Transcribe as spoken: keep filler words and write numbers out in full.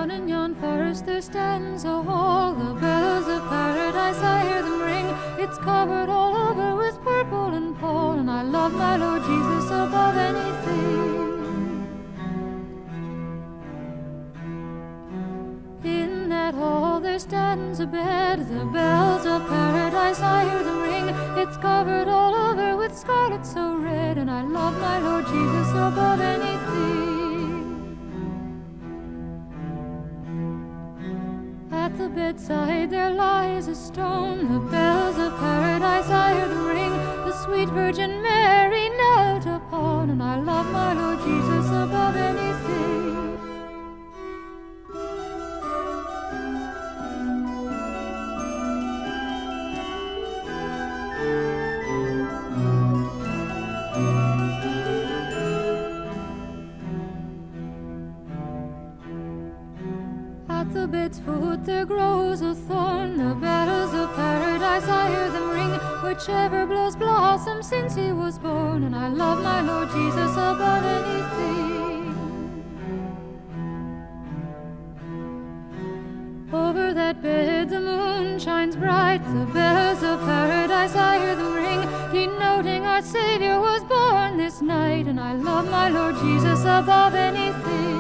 Down in yon forest there stands a hall, the bells of paradise, I hear them ring. It's covered all over with purple and pall, and I love my Lord Jesus above anything. In that hall there stands a bed, the bells of paradise, I hear them ring. It's covered all over with scarlet so red, and I love my Lord Jesus above anything. At the bedside there lies a stone, the bells of paradise, I hear them ring. The sweet Virgin Mary knelt upon, and I love my Lord Jesus above anything. At the bed's foot there grows a thorn, the bells of paradise, I hear them ring. Whichever blows blossom since he was born, and I love my Lord Jesus above anything. Over that bed the moon shines bright, the bells of paradise, I hear them ring, denoting our Savior was born this night, and I love my Lord Jesus above anything.